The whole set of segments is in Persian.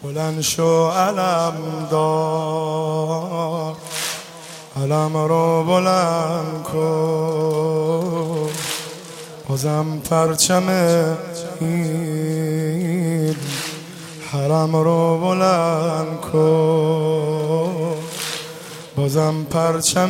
بلند شو علم دار، علم رو بلند کن، بازم پرچم این حرم رو بلند کن، بازم پرچم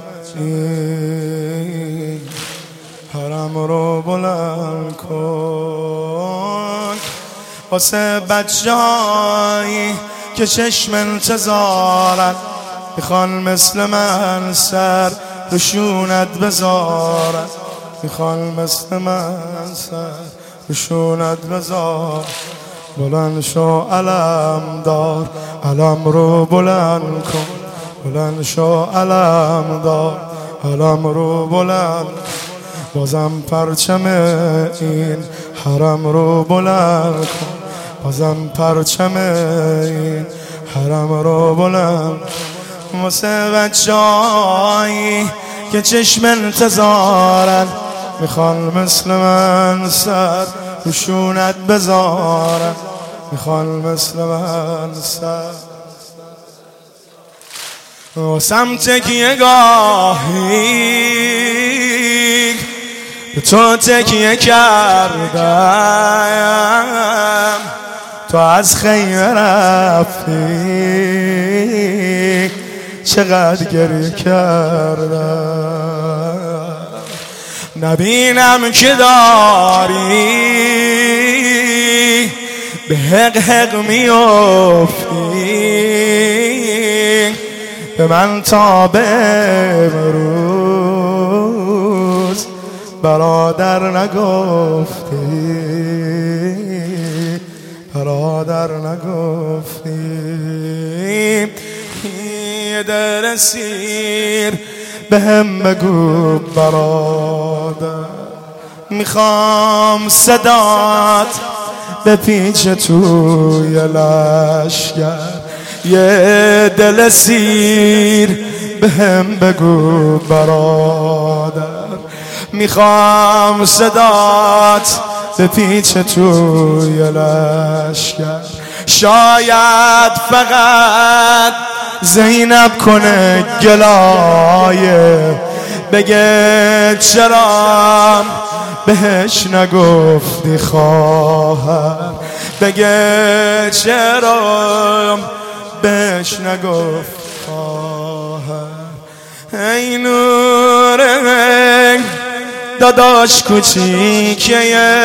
این حرم رو بلند کن. واسه بچه‌هایی که چشم انتظارن، میخوان مثل من سر روشونت بذارن، میخوان مثل من سر روشونت بذار. بلند شو علم دار، علم رو بلند کن، بلند شو علم دار، علم رو بلند، بازم پرچم این حرم رو بلند کن، بازم پرچم این حرم رو بلند. واسه بچه‌هایی که چشم انتظارن، میخوان مثل من سر روشونت بذارن، میخوان مثل من سر و سمت تکیه گاهی به تو تکیه کردم، تو از خیمه رفتی چقدر گریه کردم. نبینم که داری به حق حق میافتی، به من تا به امروز برادر نگفتی، برادر نگفتی. یه دل سیر به هم بگو برادر، میخوام صدات به پیچ توی لشگر. یه دل سیر به هم بگو برادر، میخوام صدات به پیچ توی لشگر. شاید فقط زینب کنه گلایه، بگه چرا بهش نگفتی خواهر، بگه چرا بهش نگفت خواهر. ای نوره داداش کوچیکه،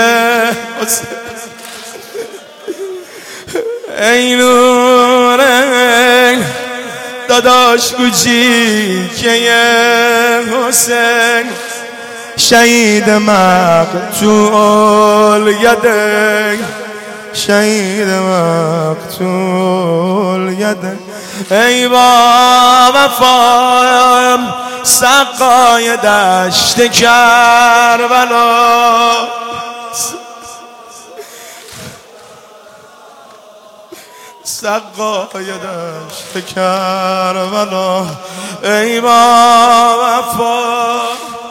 ای نوره داداش کوچیکه حسین، شهید مقتول یده، شهید مقتول یده. ای با وفا سقای دشت کربلا، سقای دشت کربلا. ای با وفا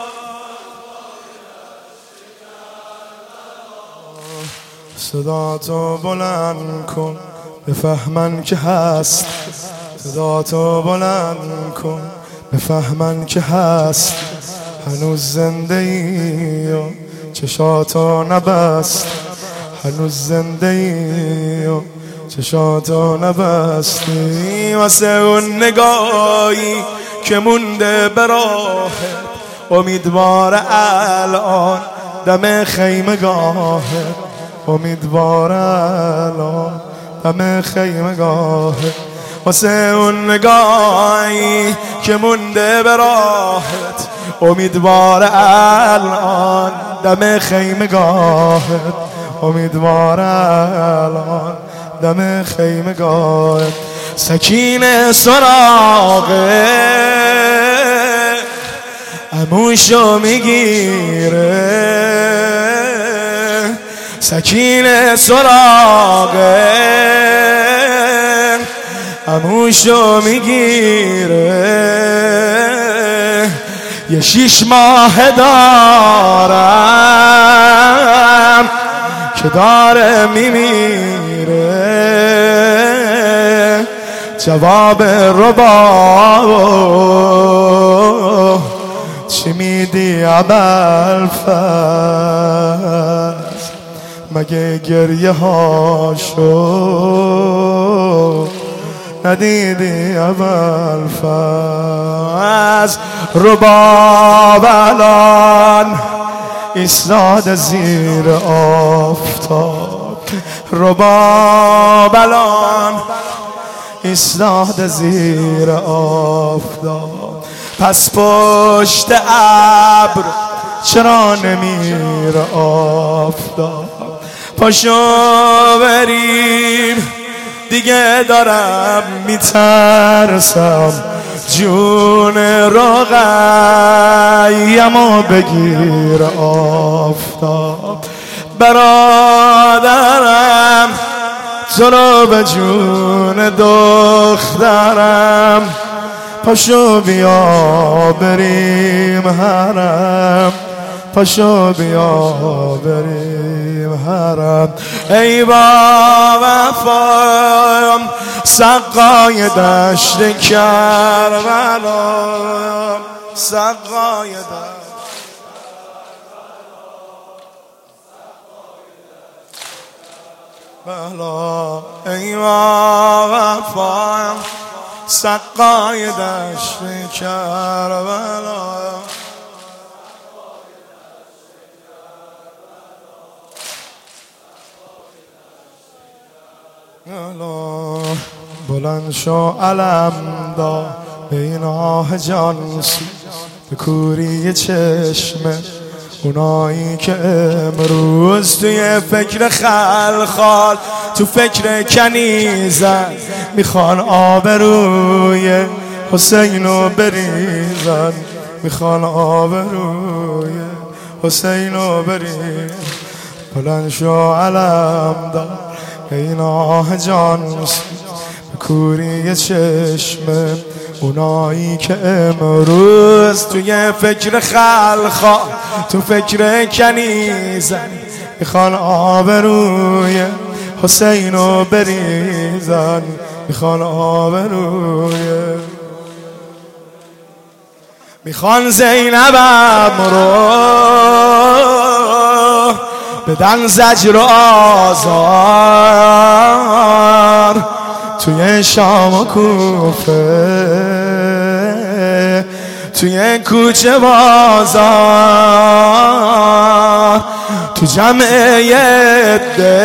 صداتو بلند کن بفهمن که هست، صداتو بلند کن بفهمن که هست. هنوز زنده ای و چشاتو نبست، هنوز زنده ای و چشاتو نبستی. واسه اون نگاهی که مونده به راهت، امیدوار الان دم خیمگاهت، امیدوار الان دم خیمگاهت. واسه اون نگاهی که مونده به راهت، امیدوار الان دم خیمگاهت، امیدوار الان دم خیمگاهت. سکینه سراغه عموشو میگیره، سکینه سراغه عموشو میگیره. یه 6 ماه دارم که داره میمیره، جواب ربا چی میدی ابوالفضل؟ مگه گریه هاشو ندیدی ابوالفضل؟ رباب الان ایستاده زیر آفتاب، رباب الان ایستاده زیر آفتاب. پس پشت ابر چرا نمیره آفتاب؟ پاشو بریم دیگه دارم میترسم، جون رقیه‌مو بگیر آفتاب. برادرم تو رو به جون دخترم، پاشو بیا بریم حرم، پاشو بیا بریم حرم. ای با وفا سقای دشت کربلا، سقای دشت بلا. ای با وفا سقای دشت کربلا، بلند شو علم دا بین آه جانسی، به کوری چشمه اونایی که امروز توی فکر خلخال، تو فکر کنیزن، میخوان آبروی حسینو بریزن، میخوان آبروی حسینو بریزن. بلند شو علم دا این آه جانسی، به کوری چشمه اونایی که امروز توی فکر خلخال، تو فکر کنیزن، میخوان آبروی حسینو بریزن، میخوان آبروی، میخوان زینبم رو بدن زجر و آزار، توی شام و کوفه، توی کوچه بازار، تو جمعیت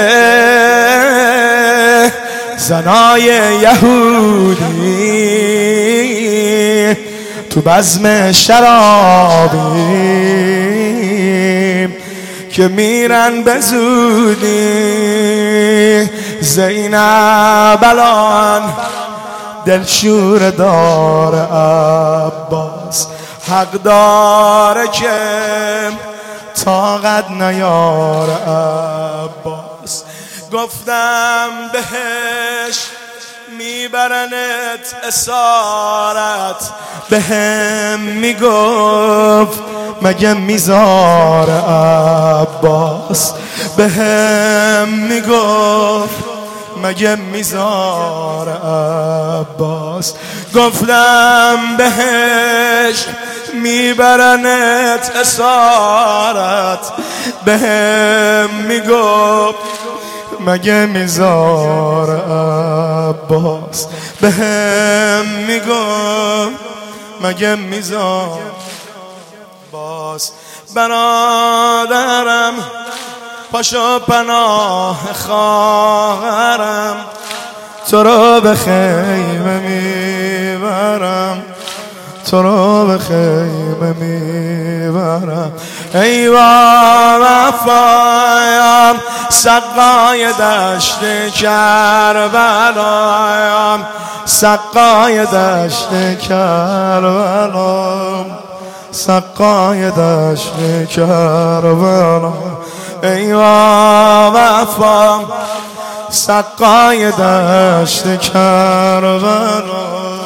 ده زنای یهودی، تو بزم شرابی که میرن به زودی. زینب الان دلشور دار عباس، حق داره که طاقت نیار عباس. گفتم بهش میبرنت اسارت، بهم میگفت مگه میزار عباس، بهم میگفت مگه میزار عباس. گفتم بهش میبرنت اسارت، بهم میگفت مگه میزار عباس، بهم میگفت مگه میزار عباس. برادرم پاشو پناه خواهرم، تو رو به خیمه میبرم، تو رو به خیمه میبرم. ای وفایم سقای دشت کربلایم، سقای دشت کربلایم، سقای دشت کربلا. ای وفا سقای دشت کربلا.